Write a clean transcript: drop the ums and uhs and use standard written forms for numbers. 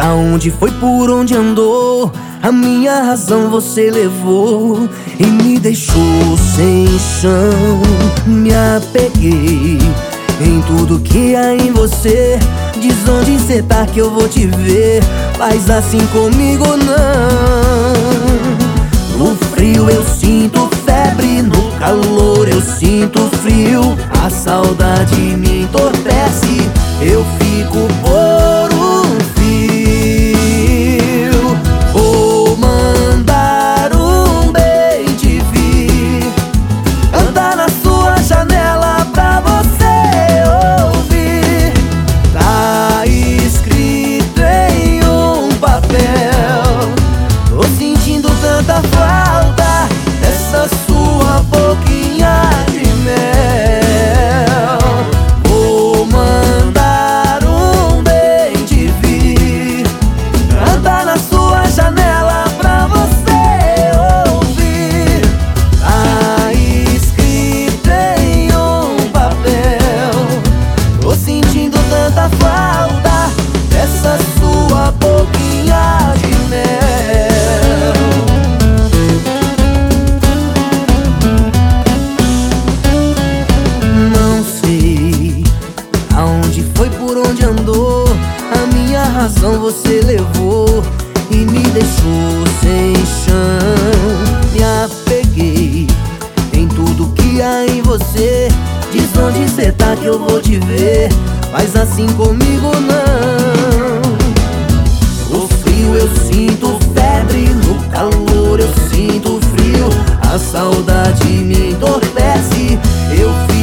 Pra onde foi, por onde andou? A minha razão você levou e me deixou sem chão. Me apeguei em tudo que há em você. Diz onde cê tá que eu vou te ver. Faz assim comigo não. No frio eu sinto febre, no calor eu sinto frio. A saudade me entorpece, eu fico por um fio. Vou mandar um bem te vi, andar na sua janela pra você ouvir. Tá escrito em um papel, tô sentindo tanta falta dessa sua boquinha de mel. Vou mandar um bem te vi, andar na sua janela pra você ouvir. Tá escrito em um papel, tô sentindo tanta falta dessa sua boquinha de mel. Não sei aonde foi, por onde andou. A minha razão você levou e me deixou sem chão. Me apeguei em tudo que há em você. Diz onde cê tá que eu vou te ver. Faz assim comigo não. No frio eu sinto febre, no calor eu sinto frio. A saudade me entorpece, eu